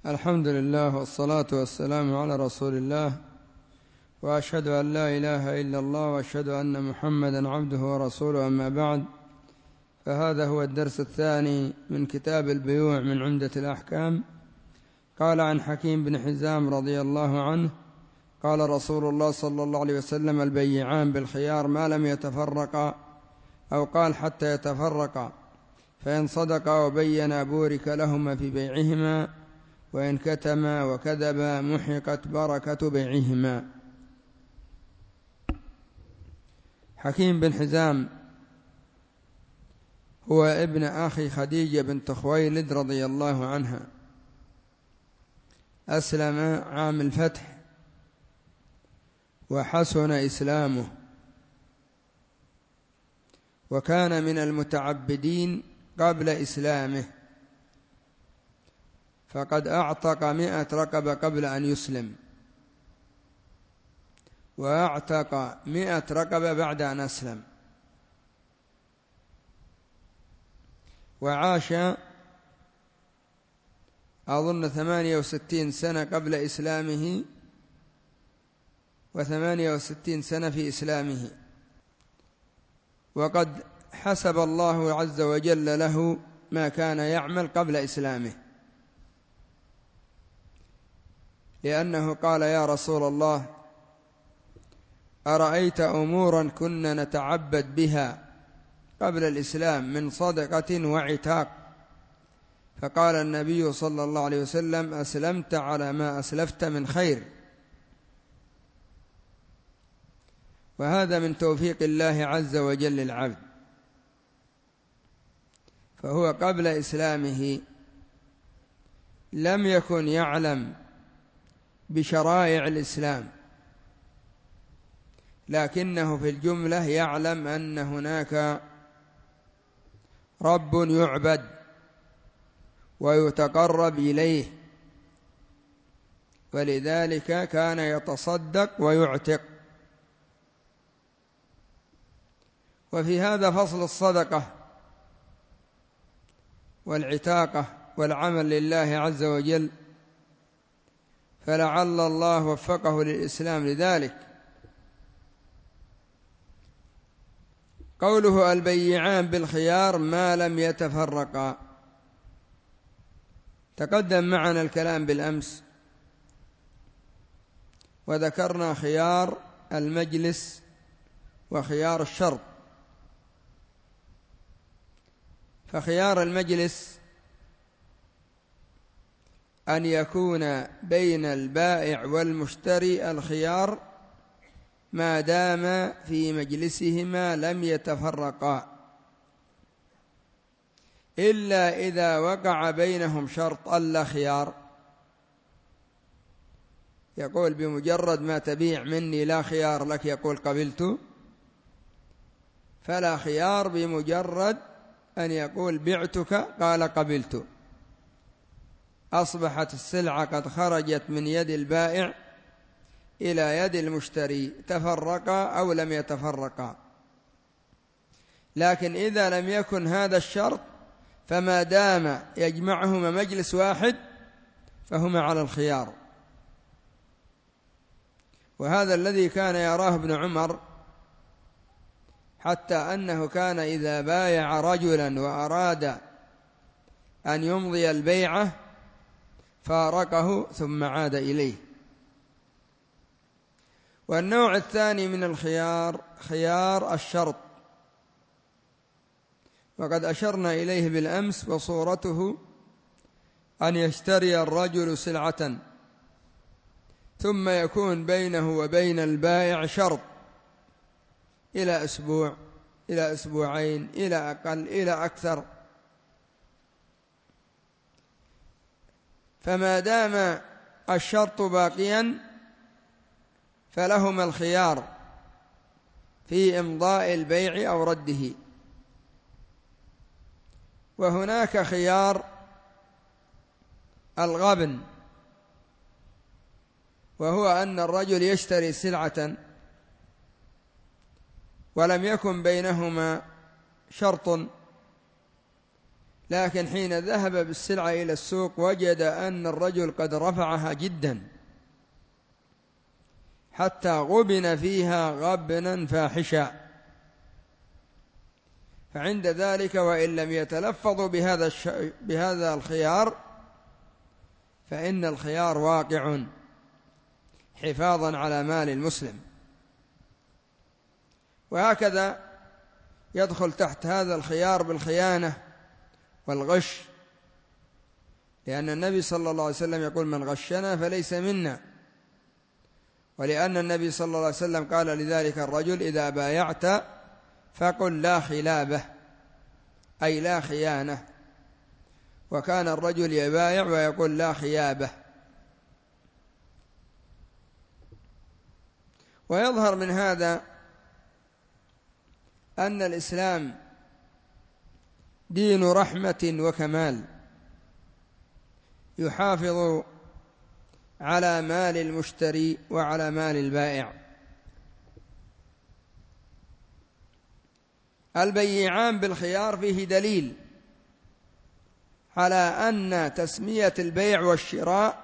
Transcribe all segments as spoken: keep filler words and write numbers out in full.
الحمد لله والصلاة والسلام على رسول الله، وأشهد أن لا إله إلا الله وأشهد أن محمدا عبده ورسوله. أما بعد، فهذا هو الدرس الثاني من كتاب البيوع من عمدة الأحكام. قال عن حكيم بن حزام رضي الله عنه قال رسول الله صلى الله عليه وسلم: البيعان بالخيار ما لم يتفرقا، أو قال حتى يتفرقا، فإن صدقا وبينا بورك لهما في بيعهما، وإن كتما وكذبا محقت بركة بيعهما. حكيم بن حزام هو ابن أخي خديجة بنت خويلد رضي الله عنها، أسلم عام الفتح وحسن إسلامه، وكان من المتعبدين قبل إسلامه، فقد أعتق مئة رقبة قبل أن يسلم، وأعتق مئة رقبة بعد أن أسلم، وعاش أظن ثمانية وستين سنة قبل إسلامه، وثمانية وستين سنة في إسلامه، وقد حسب الله عز وجل له ما كان يعمل قبل إسلامه، لأنه قال: يا رسول الله، أرأيت أمورا كنا نتعبد بها قبل الإسلام من صدقة وعتاق؟ فقال النبي صلى الله عليه وسلم: أسلمت على ما أسلفت من خير. وهذا من توفيق الله عز وجل للعبد، فهو قبل إسلامه لم يكن يعلم بشرائع الإسلام، لكنه في الجملة يعلم أن هناك رب يعبد ويتقرب إليه، ولذلك كان يتصدق ويعتق. وفي هذا فصل الصدقة والعتاقة والعمل لله عز وجل، فلعل الله وفقه للإسلام لذلك. قوله: البيعان بالخيار ما لم يتفرقا، تقدم معنا الكلام بالأمس، وذكرنا خيار المجلس وخيار الشرط. فخيار المجلس أن يكون بين البائع والمشتري الخيار ما دام في مجلسهما لم يتفرقا، إلا إذا وقع بينهم شرط ألا خيار، يقول بمجرد ما تبيع مني لا خيار لك، يقول قبلت، فلا خيار بمجرد أن يقول بعتك قال قبلت، أصبحت السلعة قد خرجت من يد البائع إلى يد المشتري، تفرقا أو لم يتفرقا. لكن إذا لم يكن هذا الشرط، فما دام يجمعهما مجلس واحد فهما على الخيار. وهذا الذي كان يراه ابن عمر، حتى أنه كان إذا بايع رجلا وأراد أن يمضي البيعة فارقه ثم عاد إليه. والنوع الثاني من الخيار خيار الشرط، وقد أشرنا إليه بالأمس، وصورته أن يشتري الرجل سلعة ثم يكون بينه وبين البائع شرط إلى أسبوع، إلى أسبوعين، إلى أقل، إلى أكثر، فما دام الشرط باقيا فلهما الخيار في إمضاء البيع أو رده. وهناك خيار الغبن، وهو أن الرجل يشتري سلعة ولم يكن بينهما شرط، لكن حين ذهب بالسلعة إلى السوق وجد أن الرجل قد رفعها جدا حتى غبن فيها غبنا فاحشا، فعند ذلك وإن لم يتلفظوا بهذا الش... بهذا الخيار فإن الخيار واقع حفاظا على مال المسلم. وهكذا يدخل تحت هذا الخيار بالخيانة والغش، لأن النبي صلى الله عليه وسلم يقول من غشنا فليس منا، ولأن النبي صلى الله عليه وسلم قال لذلك الرجل إذا بايعت فقل لا خلابة، أي لا خيانة، وكان الرجل يبايع ويقول لا خيابة. ويظهر من هذا أن الإسلام دين رحمة وكمال، يحافظ على مال المشتري وعلى مال البائع. البيعان بالخيار فيه دليل على أن تسمية البيع والشراء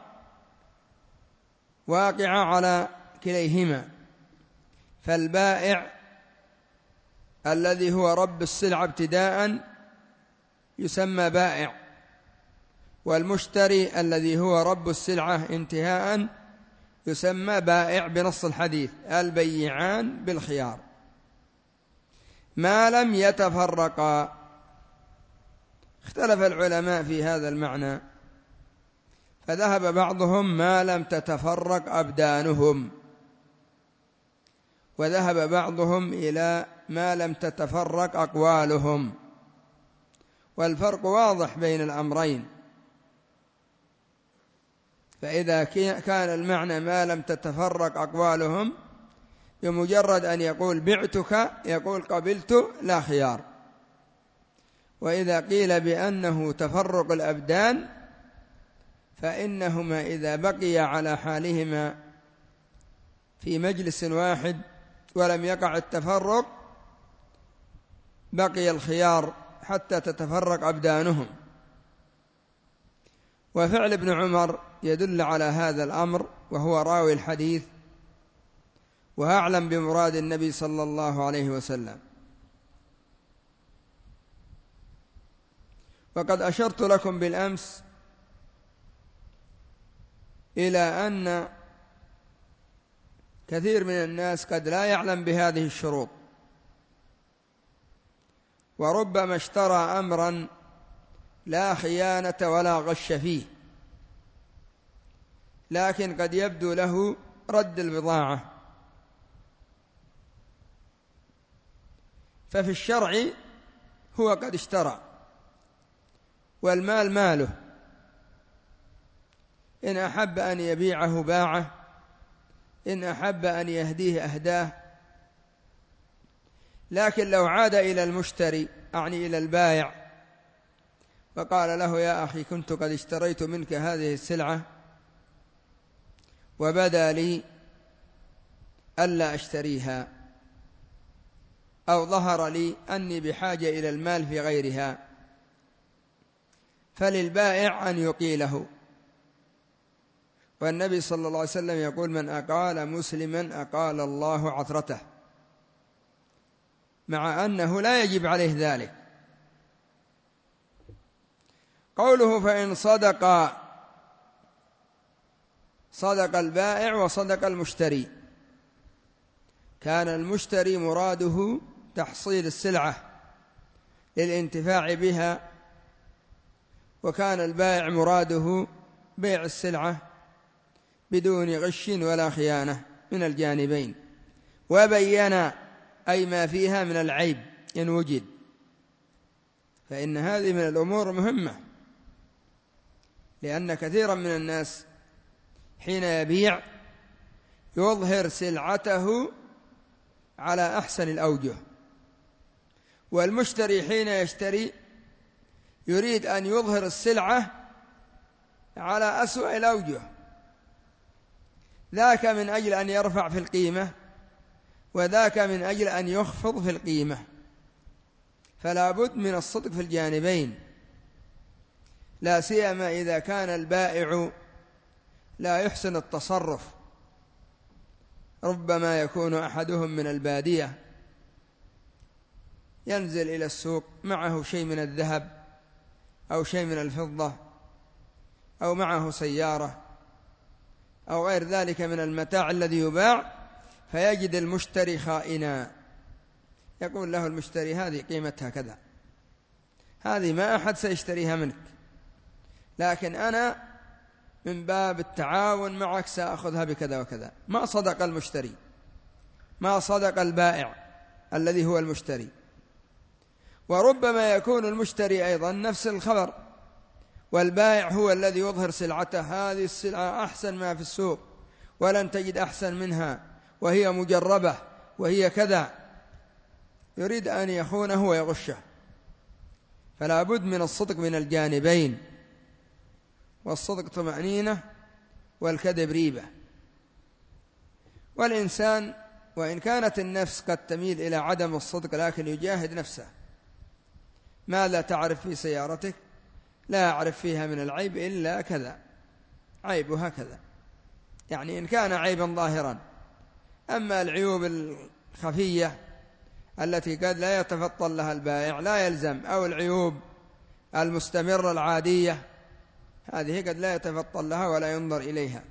واقعة على كليهما، فالبائع الذي هو رب السلعة ابتداء يسمى بائع، والمشتري الذي هو رب السلعة انتهاء يسمى بائع بنص الحديث البيعان بالخيار ما لم يتفرقا. اختلف العلماء في هذا المعنى، فذهب بعضهم ما لم تتفرق أبدانهم، وذهب بعضهم إلى ما لم تتفرق أقوالهم، والفرق واضح بين الأمرين. فإذا كان المعنى ما لم تتفرق أقوالهم بمجرد أن يقول بعتك يقول قبلت لا خيار، وإذا قيل بأنه تفرق الأبدان فإنهما إذا بقي على حالهما في مجلس واحد ولم يقع التفرق بقي الخيار حتى تتفرق أبدانهم. وفعل ابن عمر يدل على هذا الأمر، وهو راوي الحديث وأعلم بمراد النبي صلى الله عليه وسلم. وقد أشرت لكم بالأمس إلى أن كثير من الناس قد لا يعلم بهذه الشروط، وربما اشترى أمرا لا خيانة ولا غش فيه، لكن قد يبدو له رد البضاعة، ففي الشرع هو قد اشترى والمال ماله، إن أحب أن يبيعه باعه، إن أحب أن يهديه أهداه. لكن لو عاد إلى المشتري أعني إلى البائع فقال له يا أخي كنت قد اشتريت منك هذه السلعة وبدا لي ألا أشتريها، أو ظهر لي أني بحاجة إلى المال في غيرها، فللبائع أن يقيله. والنبي صلى الله عليه وسلم يقول من أقال مسلما أقال الله عثرته، مع أنه لا يجب عليه ذلك. قوله فإن صدق، صدق البائع وصدق المشتري، كان المشتري مراده تحصيل السلعة للانتفاع بها، وكان البائع مراده بيع السلعة بدون غش ولا خيانة من الجانبين، وبين أي ما فيها من العيب إن وجد، فإن هذه من الأمور مهمة، لأن كثيرا من الناس حين يبيع يظهر سلعته على أحسن الأوجه، والمشتري حين يشتري يريد أن يظهر السلعة على أسوأ الأوجه، ذاك من أجل أن يرفع في القيمة وذاك من أجل أن يخفض في القيمة، فلا بد من الصدق في الجانبين، لا سيما إذا كان البائع لا يحسن التصرف. ربما يكون أحدهم من البادية ينزل إلى السوق معه شيء من الذهب أو شيء من الفضة أو معه سيارة أو غير ذلك من المتاع الذي يباع، فيجد المشتري خائنا، يقول له المشتري هذه قيمتها كذا، هذه ما أحد سيشتريها منك، لكن أنا من باب التعاون معك سأخذها بكذا وكذا. ما صدق المشتري، ما صدق البائع الذي هو المشتري. وربما يكون المشتري أيضا نفس الخبر، والبائع هو الذي يظهر سلعته، هذه السلعة أحسن ما في السوق ولن تجد أحسن منها وهي مجربة وهي كذا، يريد أن يخونه ويغشه. فلا بد من الصدق من الجانبين، والصدق طمأنينة والكذب ريبة. والإنسان وإن كانت النفس قد تميل إلى عدم الصدق لكن يجاهد نفسه. ماذا تعرف في سيارتك؟ لا أعرف فيها من العيب إلا كذا، عيبها كذا، يعني إن كان عيبا ظاهرا. أما العيوب الخفية التي قد لا يتفطن لها البائع لا يلزم، أو العيوب المستمرة العادية هذه قد لا يتفطن لها ولا ينظر إليها.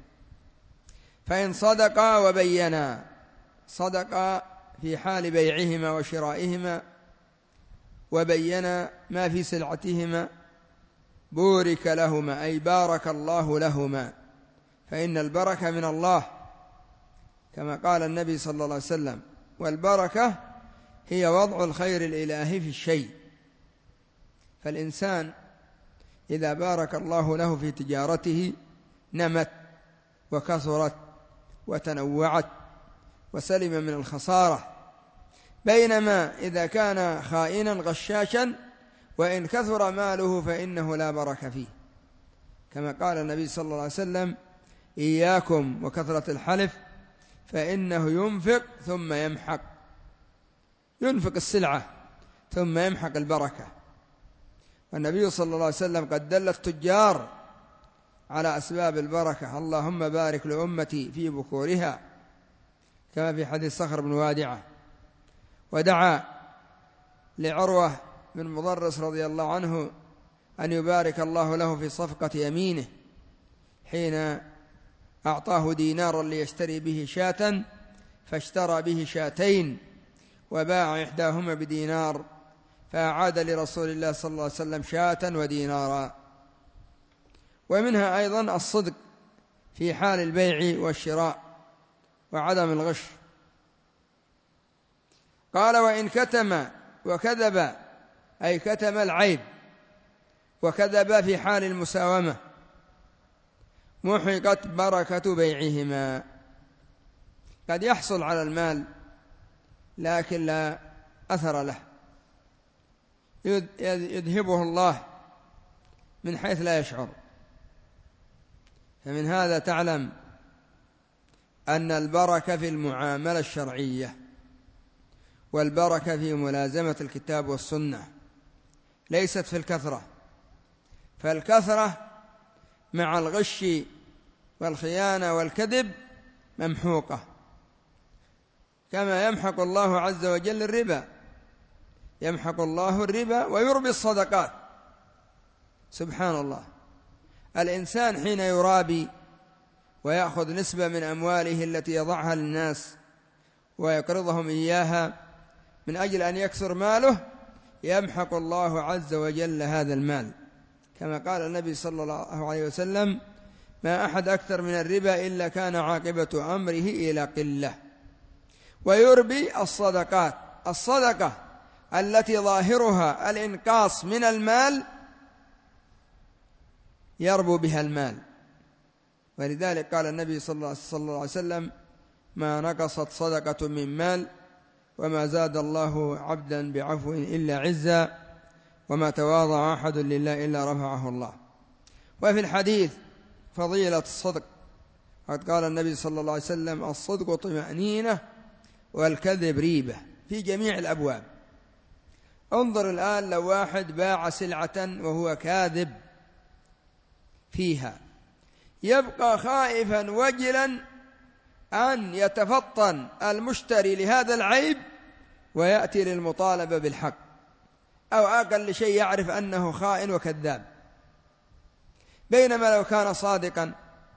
فإن صدقا وبينا، صدقا في حال بيعهما وشرائهما وبينا ما في سلعتهما، بورك لهما أي بارك الله لهما، فإن البركة من الله كما قال النبي صلى الله عليه وسلم. والبركة هي وضع الخير الإلهي في الشيء. فالإنسان إذا بارك الله له في تجارته نمت وكثرت وتنوعت وسلم من الخسارة، بينما إذا كان خائنا غشاشا وإن كثر ماله فإنه لا بركة فيه، كما قال النبي صلى الله عليه وسلم: إياكم وكثرة الحلف فإنه ينفق ثم يمحق، ينفق السلعة ثم يمحق البركة. والنبي صلى الله عليه وسلم قد دل التجار على أسباب البركة: اللهم بارك لأمتي في بكورها، كما في حديث صخر بن وادعة. ودعا لعروة بن مضرس رضي الله عنه أن يبارك الله له في صفقة يمينه حين أعطاه دينارا ليشتري به شاة، فاشترى به شاتين وباع إحداهما بدينار، فأعاد لرسول الله صلى الله عليه وسلم شاة ودينارا. ومنها أيضا الصدق في حال البيع والشراء وعدم الغش. قال: وإن كتم وكذب، أي كتم العيب وكذب في حال المساومة، محقت بركة بيعهما. قد يحصل على المال لكن لا أثر له، يذهبه الله من حيث لا يشعر. فمن هذا تعلم أن البركة في المعاملة الشرعية، والبركة في ملازمة الكتاب والسنة، ليست في الكثرة. فالكثرة مع الغش والخيانة والكذب ممحوقة، كما يمحق الله عز وجل الربا، يمحق الله الربا ويربي الصدقات. سبحان الله. الإنسان حين يرابي ويأخذ نسبة من أمواله التي يضعها للناس ويقرضهم إياها من أجل أن يكثر ماله، يمحق الله عز وجل هذا المال، كما قال النبي صلى الله عليه وسلم: ما أحد أكثر من الربا إلا كان عاقبة أمره إلى قلة. ويربي الصدقات، الصدقة التي ظاهرها الإنقاص من المال يربو بها المال. ولذلك قال النبي صلى الله عليه وسلم: ما نقصت صدقة من مال، وما زاد الله عبدا بعفو إلا عزا، وما تواضع أحد لله إلا رفعه الله. وفي الحديث فضيلة الصدق قد قال النبي صلى الله عليه وسلم: الصدق طمأنينة والكذب ريبة، في جميع الأبواب. انظر الآن لو واحد باع سلعة وهو كاذب فيها، يبقى خائفا وجلا أن يتفطن المشتري لهذا العيب ويأتي للمطالبة بالحق، أو أقل شيء يعرف أنه خائن وكذاب. بينما لو كان صادقا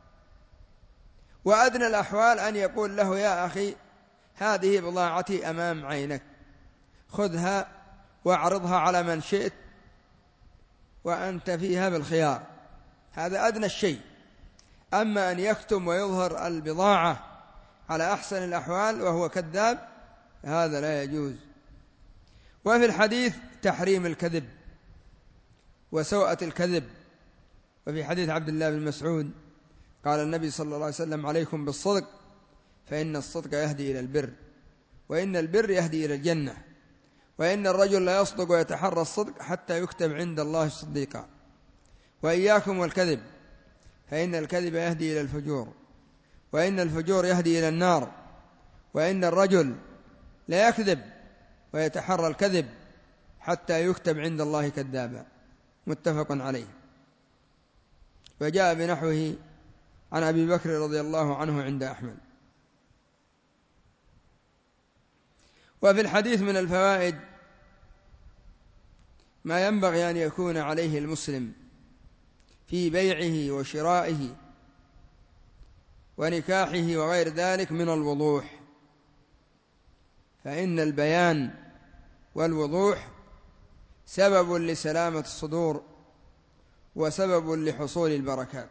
وأدنى الأحوال أن يقول له: يا أخي هذه بضاعتي أمام عينك، خذها واعرضها على من شئت وأنت فيها بالخيار. هذا أدنى الشيء. أما أن يكتم ويظهر البضاعة على أحسن الأحوال وهو كذاب، هذا لا يجوز. وفي الحديث تحريم الكذب وسوءة الكذب. وفي حديث عبد الله بن مسعود قال النبي صلى الله عليه وسلم: عليكم بالصدق فإن الصدق يهدي إلى البر، وإن البر يهدي إلى الجنة، وإن الرجل لا يصدق ويتحرى الصدق حتى يكتب عند الله صديقا، وإياكم والكذب فإن الكذب يهدي إلى الفجور، وإن الفجور يهدي إلى النار، وإن الرجل لا يكذب ويتحرى الكذب حتى يكتب عند الله كذابا. متفق عليه. وجاء بنحوه عن أبي بكر رضي الله عنه عند أحمد. وفي الحديث من الفوائد ما ينبغي أن يكون عليه المسلم في بيعه وشرائه ونكاحه وغير ذلك من الوضوح، فإن البيان والوضوح سبب لسلامة الصدور وسبب لحصول البركات.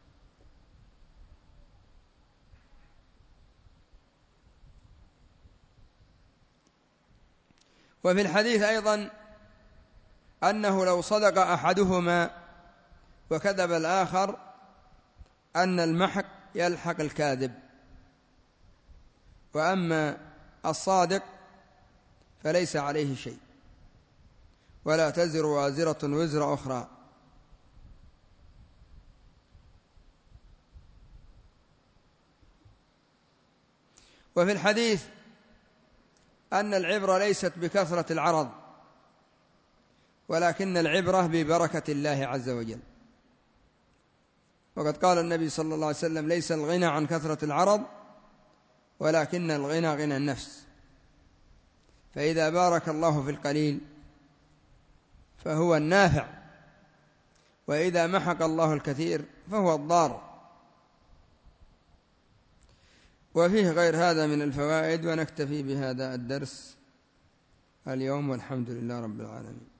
وفي الحديث أيضا أنه لو صدق أحدهما وكذب الآخر أن المحق يلحق الكاذب، وأما الصادق فليس عليه شيء، ولا تزر وازرة وزر أخرى. وفي الحديث أن العبرة ليست بكثرة العرض، ولكن العبرة ببركة الله عز وجل. وقد قال النبي صلى الله عليه وسلم: ليس الغنى عن كثرة العرض ولكن الغنى غنى النفس. فإذا بارك الله في القليل فهو النافع، وإذا محق الله الكثير فهو الضار. وفيه غير هذا من الفوائد، ونكتفي بهذا الدرس اليوم، والحمد لله رب العالمين.